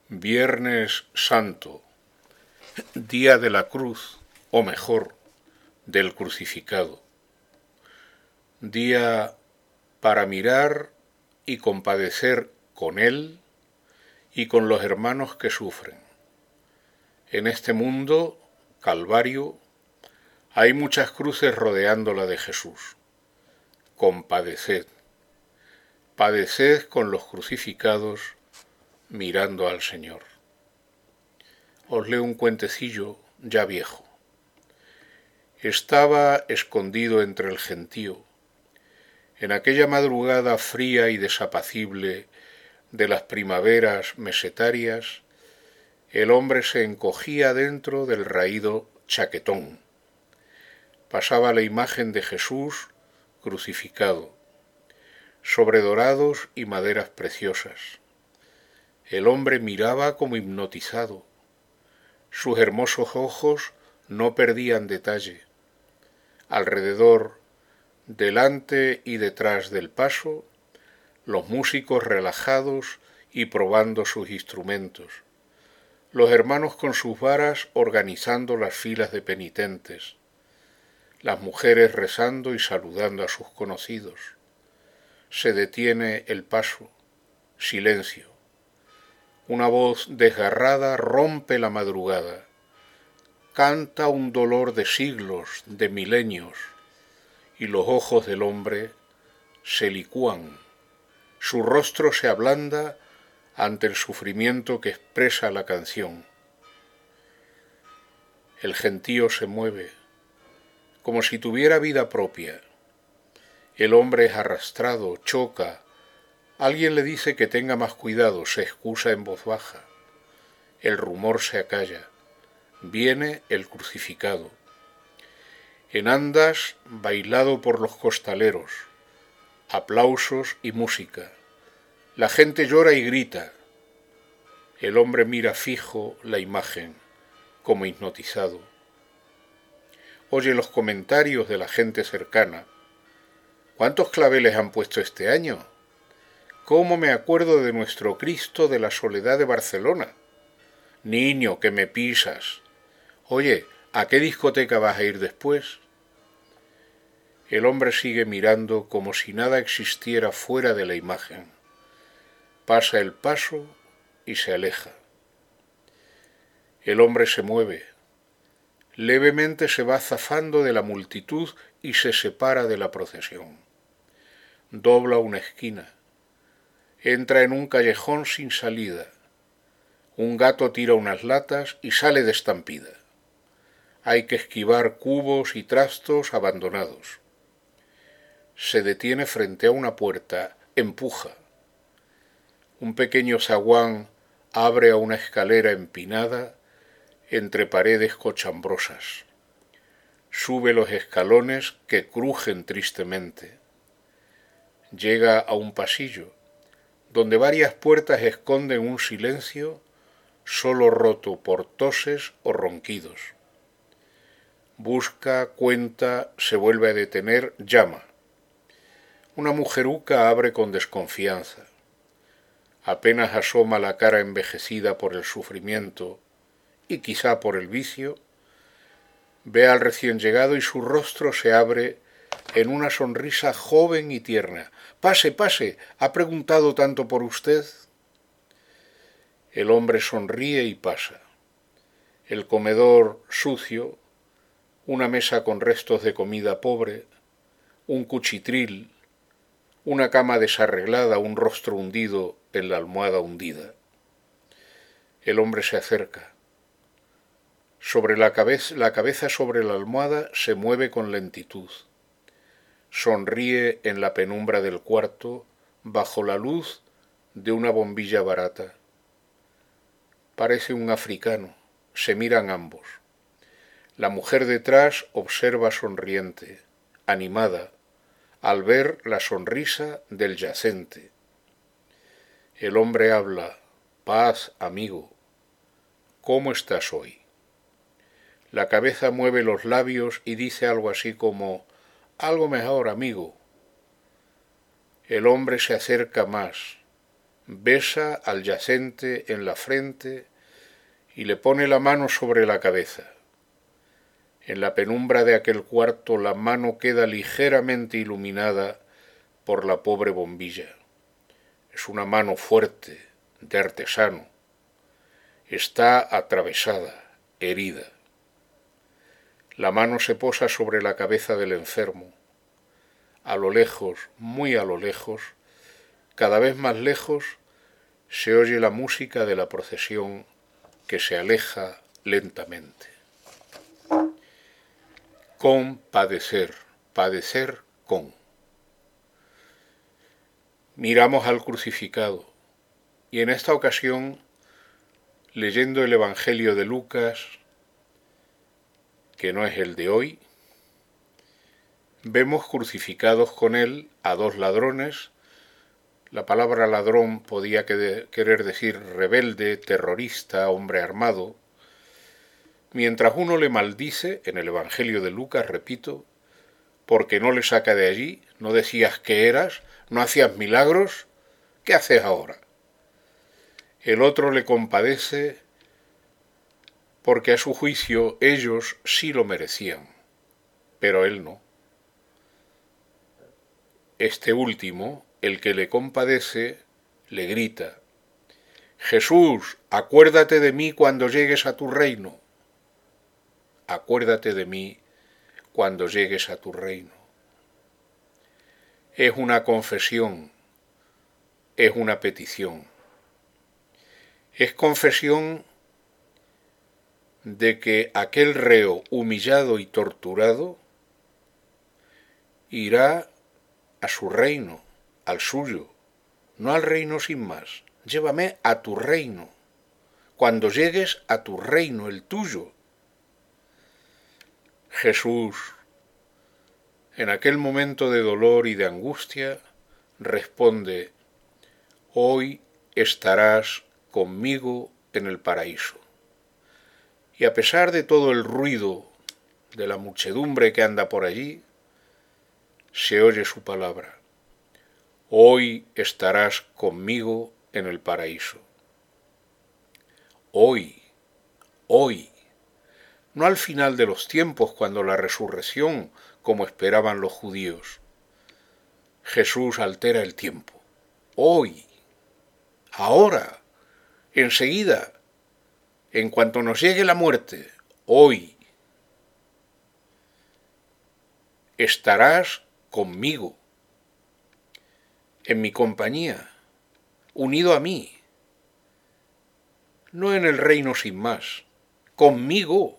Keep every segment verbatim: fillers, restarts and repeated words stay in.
Viernes Santo, día de la cruz, o mejor, del crucificado. Día para mirar y compadecer con él y con los hermanos que sufren. En este mundo, Calvario, hay muchas cruces rodeando la de Jesús. Compadeced. Padeced con los crucificados mirando al Señor. Os leo un cuentecillo ya viejo. Estaba escondido entre el gentío. En aquella madrugada fría y desapacible de las primaveras mesetarias, el hombre se encogía dentro del raído chaquetón. Pasaba la imagen de Jesús crucificado, sobre dorados y maderas preciosas. El hombre miraba como hipnotizado. Sus hermosos ojos no perdían detalle. Alrededor, delante y detrás del paso, los músicos relajados y probando sus instrumentos. Los hermanos con sus varas organizando las filas de penitentes. Las mujeres rezando y saludando a sus conocidos. Se detiene el paso. Silencio. Una voz desgarrada rompe la madrugada. Canta un dolor de siglos, de milenios, y los ojos del hombre se licúan. Su rostro se ablanda ante el sufrimiento que expresa la canción. El gentío se mueve, como si tuviera vida propia. El hombre es arrastrado, choca. Alguien le dice que tenga más cuidado, se excusa en voz baja. El rumor se acalla. Viene el crucificado. En andas, bailado por los costaleros. Aplausos y música. La gente llora y grita. El hombre mira fijo la imagen, como hipnotizado. Oye los comentarios de la gente cercana. ¿Cuántos claveles han puesto este año? ¿Cómo me acuerdo de nuestro Cristo de la Soledad de Barcelona? Niño, que me pisas. Oye, ¿a qué discoteca vas a ir después? El hombre sigue mirando como si nada existiera fuera de la imagen. Pasa el paso y se aleja. El hombre se mueve. Levemente se va zafando de la multitud y se separa de la procesión. Dobla una esquina. Entra en un callejón sin salida. Un gato tira unas latas y sale de estampida. Hay que esquivar cubos y trastos abandonados. Se detiene frente a una puerta, empuja. Un pequeño zaguán abre a una escalera empinada entre paredes cochambrosas. Sube los escalones que crujen tristemente. Llega a un pasillo, donde varias puertas esconden un silencio solo roto por toses o ronquidos. Busca, cuenta, se vuelve a detener, llama. Una mujeruca abre con desconfianza. Apenas asoma la cara envejecida por el sufrimiento y quizá por el vicio, ve al recién llegado y su rostro se abre en una sonrisa joven y tierna. «Pase, pase, ¿ha preguntado tanto por usted?» El hombre sonríe y pasa. El comedor sucio, una mesa con restos de comida pobre, un cuchitril, una cama desarreglada, un rostro hundido en la almohada hundida. El hombre se acerca. Sobre la cabeza, la cabeza sobre la almohada se mueve con lentitud. Sonríe en la penumbra del cuarto bajo la luz de una bombilla barata. Parece un africano. Se miran ambos. La mujer detrás observa sonriente, animada, al ver la sonrisa del yacente. El hombre habla. «Paz, amigo. ¿Cómo estás hoy?» La cabeza mueve los labios y dice algo así como «Algo mejor, amigo». El hombre se acerca más. besa al yacente en la frente y le pone la mano sobre la cabeza. En la penumbra de aquel cuarto la mano queda ligeramente iluminada por la pobre bombilla. Es una mano fuerte, de artesano. Está atravesada, herida. La mano se posa sobre la cabeza del enfermo. A lo lejos, muy a lo lejos, cada vez más lejos, se oye la música de la procesión que se aleja lentamente. Compadecer, padecer con. Miramos al crucificado y en esta ocasión, leyendo el Evangelio de Lucas, que no es el de hoy, vemos crucificados con él a dos ladrones. La palabra ladrón podía querer decir rebelde, terrorista, hombre armado. Mientras uno le maldice, en el Evangelio de Lucas, repito, porque no le saca de allí, no decías que eras, no hacías milagros, ¿qué haces ahora? El otro le compadece porque a su juicio ellos sí lo merecían, pero él no. Este último, el que le compadece, le grita: Jesús, acuérdate de mí cuando llegues a tu reino. Acuérdate de mí cuando llegues a tu reino. Es una confesión, es una petición. Es confesión de que aquel reo humillado y torturado irá a su reino, al suyo, no al reino sin más. Llévame a tu reino, cuando llegues a tu reino, el tuyo. Jesús, en aquel momento de dolor y de angustia, responde: hoy estarás conmigo en el paraíso. Y a pesar de todo el ruido de la muchedumbre que anda por allí, se oye su palabra: hoy estarás conmigo en el paraíso. Hoy, hoy, no al final de los tiempos, cuando la resurrección, como esperaban los judíos. Jesús altera el tiempo. Hoy, ahora, enseguida, en cuanto nos llegue la muerte, hoy, estarás conmigo, en mi compañía, unido a mí, no en el reino sin más, conmigo.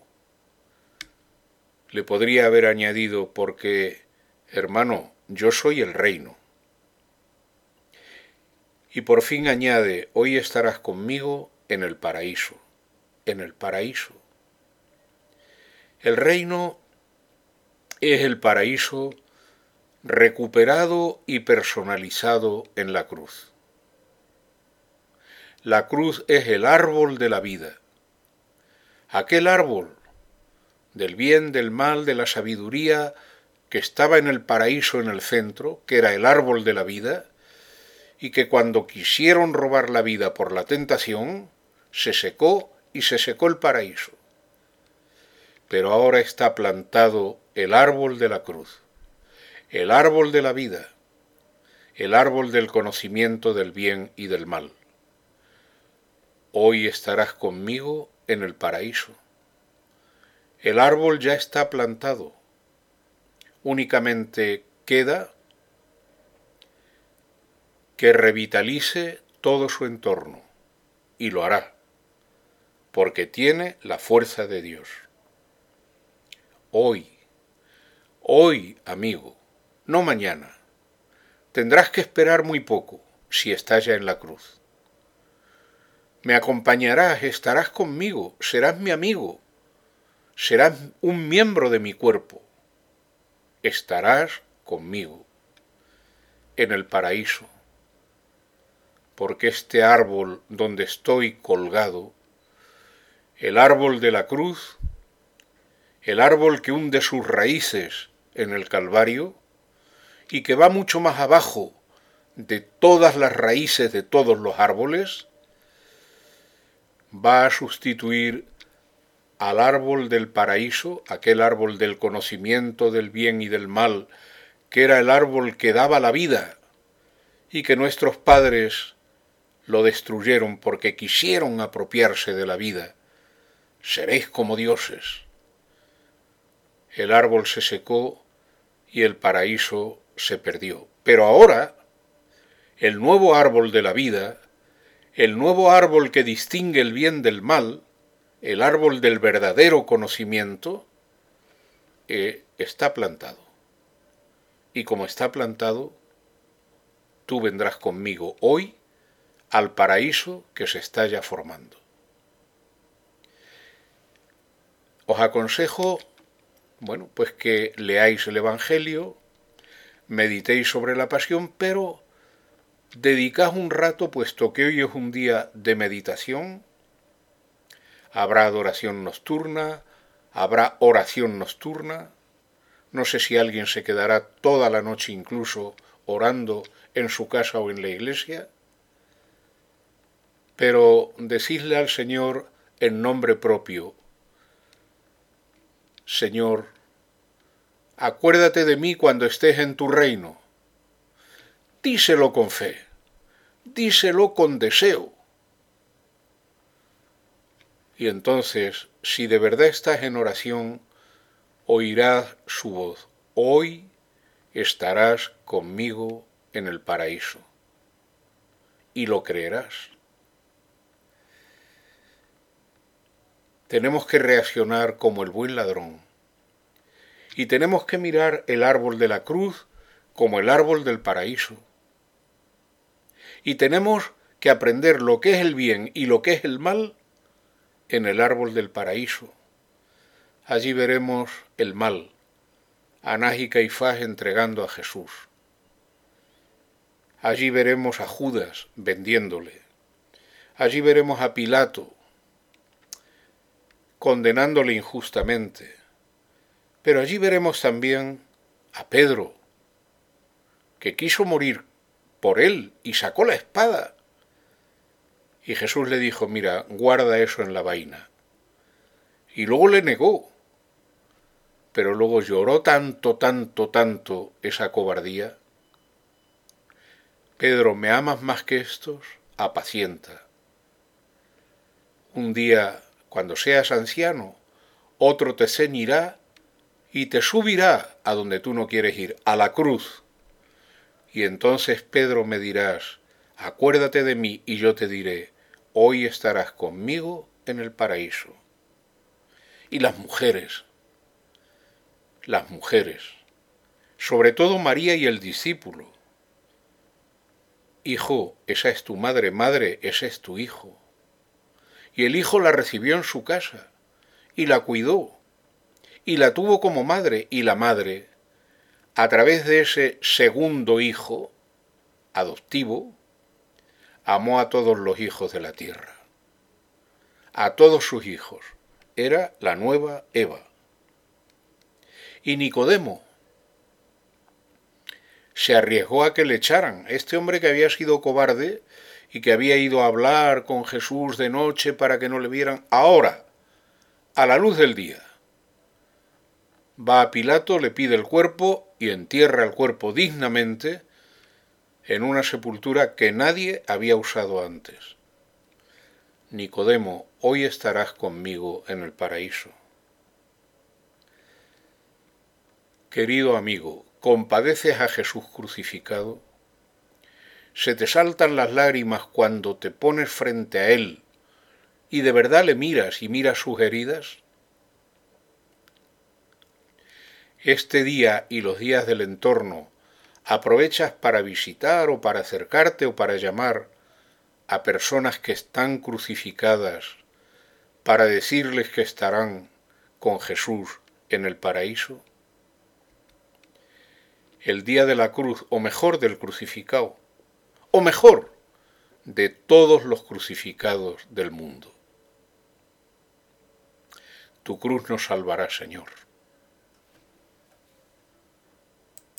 Le podría haber añadido: porque, hermano, yo soy el reino. Y por fin añade: hoy estarás conmigo en el paraíso, en el paraíso. El reino es el paraíso recuperado y personalizado en la cruz. La cruz es el árbol de la vida. Aquel árbol del bien, del mal, de la sabiduría, que estaba en el paraíso en el centro, que era el árbol de la vida, y que cuando quisieron robar la vida por la tentación, se secó y se secó el paraíso. Pero ahora está plantado el árbol de la cruz, el árbol de la vida, el árbol del conocimiento del bien y del mal. Hoy estarás conmigo en el paraíso. El árbol ya está plantado. Únicamente queda que revitalice todo su entorno, y lo hará, porque tiene la fuerza de Dios. Hoy, hoy, amigo, no mañana. Tendrás que esperar muy poco, si estás ya en la cruz. Me acompañarás, estarás conmigo, serás mi amigo, serás un miembro de mi cuerpo. Estarás conmigo en el paraíso, porque este árbol donde estoy colgado, el árbol de la cruz, el árbol que hunde sus raíces en el Calvario y que va mucho más abajo de todas las raíces de todos los árboles, va a sustituir al árbol del paraíso, aquel árbol del conocimiento del bien y del mal, que era el árbol que daba la vida y que nuestros padres lo destruyeron porque quisieron apropiarse de la vida. Seréis como dioses. El árbol se secó y el paraíso se perdió. Pero ahora, el nuevo árbol de la vida, el nuevo árbol que distingue el bien del mal, el árbol del verdadero conocimiento, eh, está plantado. Y como está plantado, tú vendrás conmigo hoy al paraíso que se está ya formando. Os aconsejo, bueno, pues que leáis el Evangelio, meditéis sobre la pasión, pero dedicad un rato, puesto que hoy es un día de meditación, habrá adoración nocturna, habrá oración nocturna, no sé si alguien se quedará toda la noche incluso orando en su casa o en la iglesia, pero decidle al Señor en nombre propio: Señor, acuérdate de mí cuando estés en tu reino. Díselo con fe, díselo con deseo. Y entonces, si de verdad estás en oración, oirás su voz: hoy estarás conmigo en el paraíso. Y lo creerás. Tenemos que reaccionar como el buen ladrón. Y tenemos que mirar el árbol de la cruz como el árbol del paraíso. Y tenemos que aprender lo que es el bien y lo que es el mal en el árbol del paraíso. Allí veremos el mal, Anás y Caifás entregando a Jesús. Allí veremos a Judas vendiéndole. Allí veremos a Pilato condenándole injustamente. Pero allí veremos también a Pedro, que quiso morir por él y sacó la espada. Y Jesús le dijo: mira, guarda eso en la vaina. Y luego le negó. Pero luego lloró tanto, tanto, tanto esa cobardía. Pedro, ¿me amas más que estos? Apacienta. Un día, cuando seas anciano, otro te ceñirá y te subirá a donde tú no quieres ir, a la cruz. Y entonces, Pedro, me dirás: acuérdate de mí, y yo te diré: hoy estarás conmigo en el paraíso. Y las mujeres, las mujeres, sobre todo María y el discípulo: hijo, esa es tu madre, madre, ese es tu hijo. Y el hijo la recibió en su casa, y la cuidó, y la tuvo como madre, y la madre, a través de ese segundo hijo adoptivo, amó a todos los hijos de la tierra, a todos sus hijos. Era la nueva Eva. Y Nicodemo se arriesgó a que le echaran. Este hombre que había sido cobarde y que había ido a hablar con Jesús de noche para que no le vieran, ahora, a la luz del día, va a Pilato, le pide el cuerpo y entierra el cuerpo dignamente en una sepultura que nadie había usado antes. Nicodemo, hoy estarás conmigo en el paraíso. Querido amigo, ¿compadeces a Jesús crucificado? ¿Se te saltan las lágrimas cuando te pones frente a Él y de verdad le miras y miras sus heridas? Este día y los días del entorno aprovechas para visitar o para acercarte o para llamar a personas que están crucificadas para decirles que estarán con Jesús en el paraíso. El día de la cruz, o mejor del crucificado, o mejor de todos los crucificados del mundo. Tu cruz nos salvará, Señor.